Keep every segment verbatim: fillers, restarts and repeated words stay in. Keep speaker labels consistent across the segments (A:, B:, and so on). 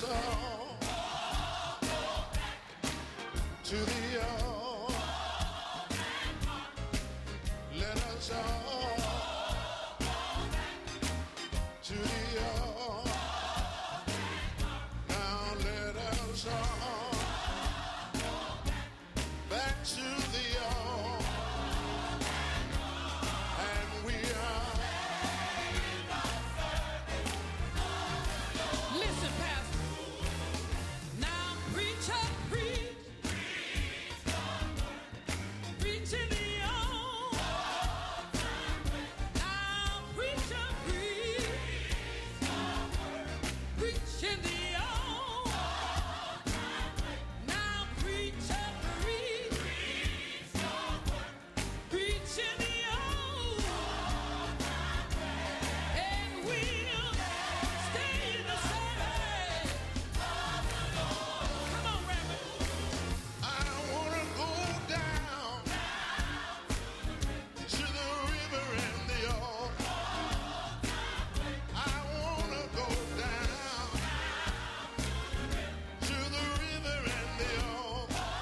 A: all to the all. Let us all to the all. Now let us all back to the all. And we are.
B: Listen, Pastor. Now preacher, preach. Preaching the old. Now preacher, preach. Preaching the old. Now preacher, preach. Preaching the old. And we'll stay in the service. Come on, Reverend.
A: I wanna go down to the river and the all. I wanna go down to the river and the all.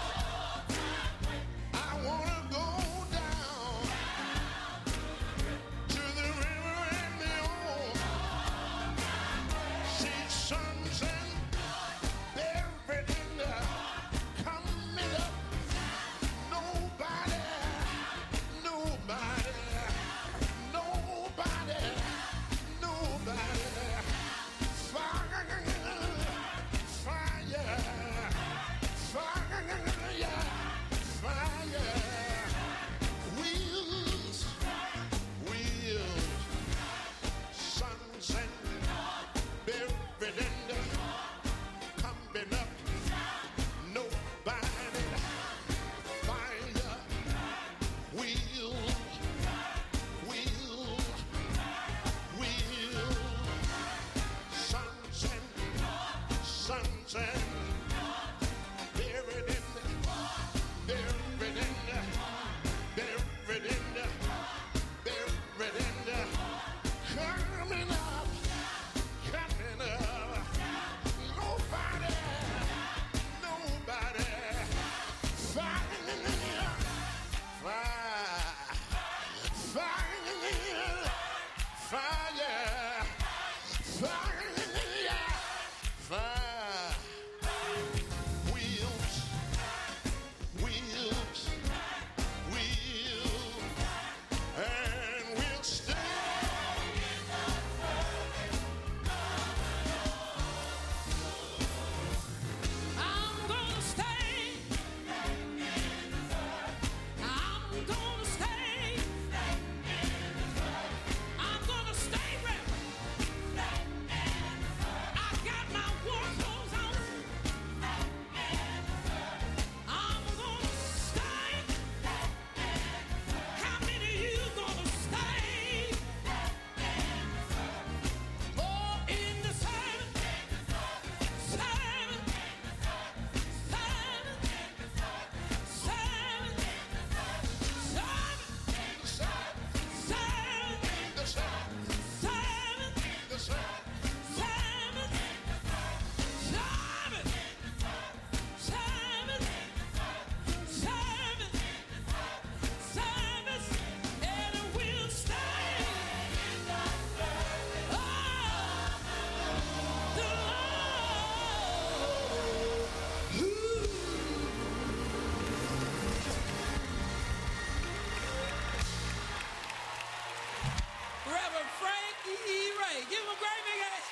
A: I wanna go down to the river and the all. See sons and everything coming up. Nobody, nobody, nobody, nobody. Fire, fire, fire, fire. Wheels, wheels, sons and everything coming up. Nobody. Fire, wheels, wheels, wheels, sons and sons and buried in, buried in, buried in, buried in, coming up, coming up. Nobody, nobody. Fire, fire, fire, fire, fire. Wheels, wheels, wheels, and we'll stay.
B: I'm gonna stay. I'm gonna stay. I'm gonna stay, Reverend. I got my war clothes on. I'm gonna stay. How many of you gonna stay? Oh, in the service. Service.
A: The sun,
B: Reverend Frank E. Ray. Give him a great big hand.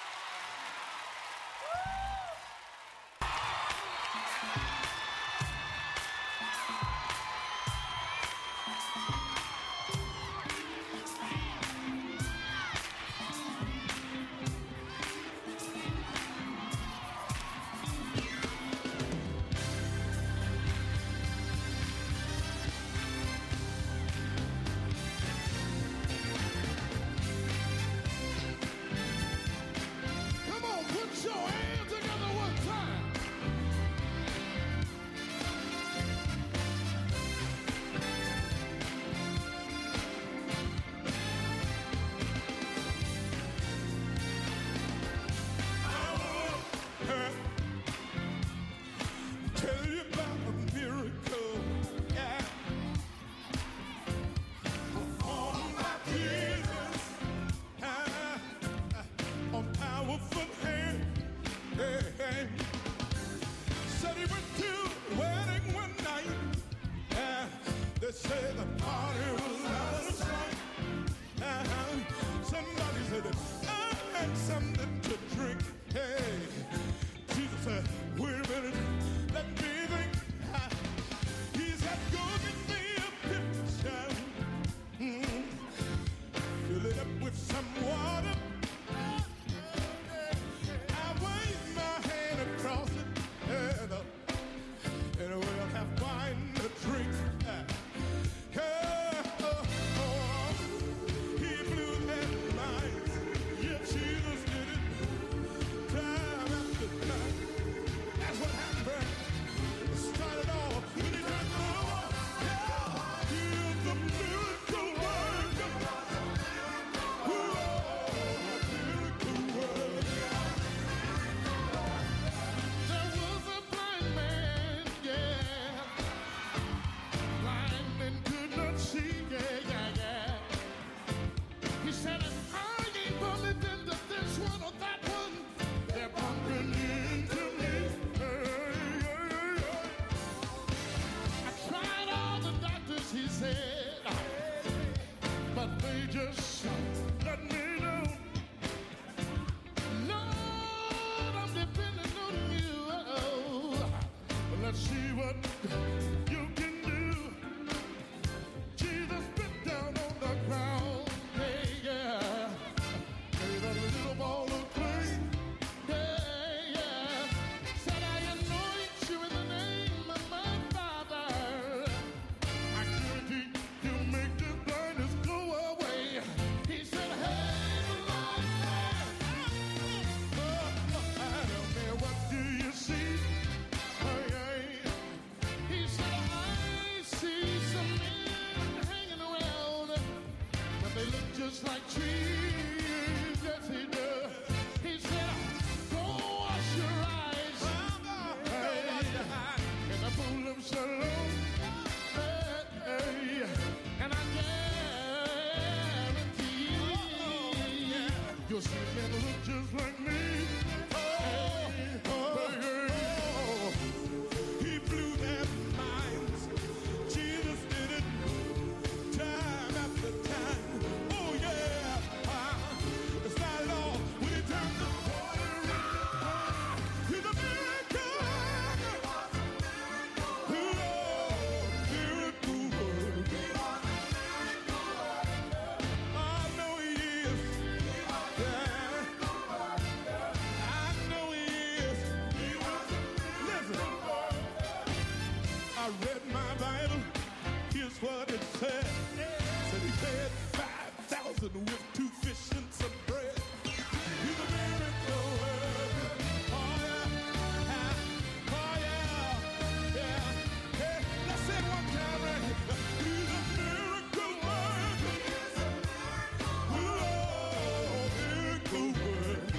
A: Your sweet man look just like me. Oh, oh, oh. He blew their minds. Jesus did it time after time. Oh, yeah. Uh, it's not at all when he turned the water into wine. He's a miracle. Oh, miracle worker. I know he is. I read my Bible, here's what it said. Said he fed five thousand with two fish and some bread. He's a miracle worker. Oh yeah, oh yeah, yeah. Hey, let's say it one time right here. He's a miracle worker. Oh, miracle worker.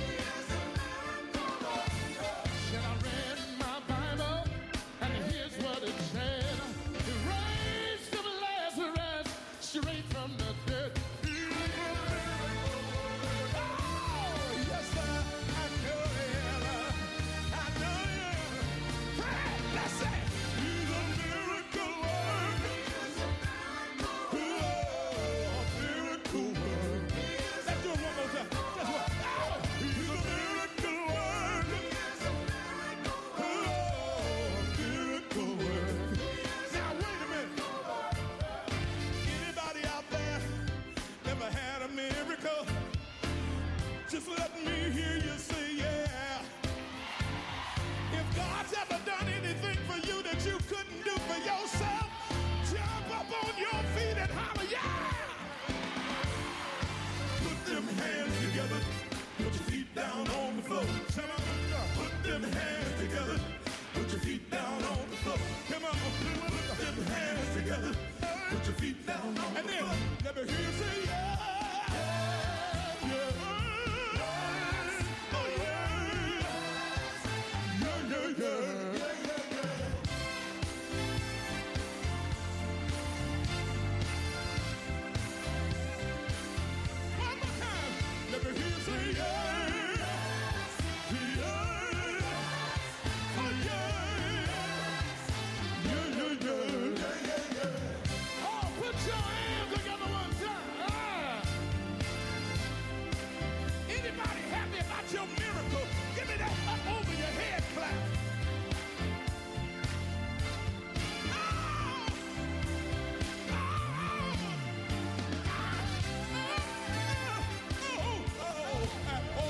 A: Said I read my Bible, and here's what it said. He raised up Lazarus straight from the dead. Oh, yes, sir, I know it. I know it. Fred, let's say, he's a miracle worker. Oh, miracle worker. Let's do it one more time. Guess what? Oh, he's a miracle worker. Oh, miracle worker. Now wait a minute. Anybody out there ever had a miracle? Just let me hear you say yeah. If God's ever done anything for you that you couldn't do for yourself, jump up on your feet and holler yeah. Put them hands together. Put your feet down on the floor. Come on. Put them hands together. Put your feet down on the floor. Come on. Put them hands together. Put your feet down on the floor. And then let me hear you say yeah. Yeah. Oh yeah. Yeah, yeah, yeah. One more time. Let me hear you say yeah. Yeah. Oh yeah. Yeah, yeah, yeah. Oh, put your hands together one time. Ah. Anybody happy about your miracle? Give me that up over your head clap. Oh. Oh. Oh. Oh. Oh.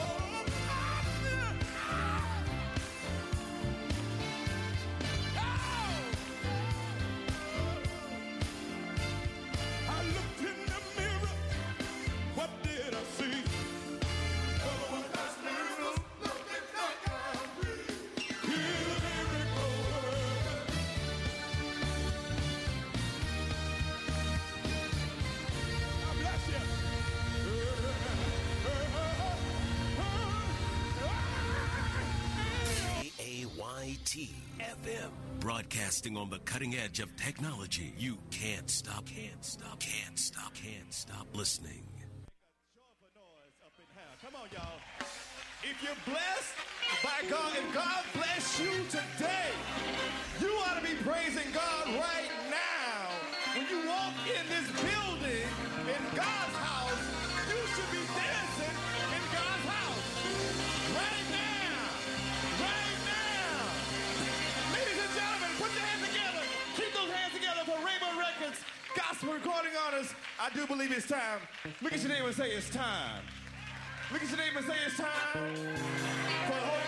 A: I looked in the mirror. What did I see? Oh, that's miracle. Looking like I'm free. He's a miracle worker. God bless you.
C: A A Y T F M. Broadcasting on the cutting edge of technology. You can't stop, can't stop, can't stop, can't stop listening.
A: Joyful noise up in here. Come on, y'all. If you're blessed by God, if God bless you today, you ought to be praising God right now. When you walk in this building, in God's house, you should be dancing in God's house. Right now. Right now. Ladies and gentlemen, put your hands together. Keep those hands together for Rainbow Records, gospel recording artists. I do believe it's time. Look at your neighbor and say it's time. Look at your neighbor and say it's time for the Holy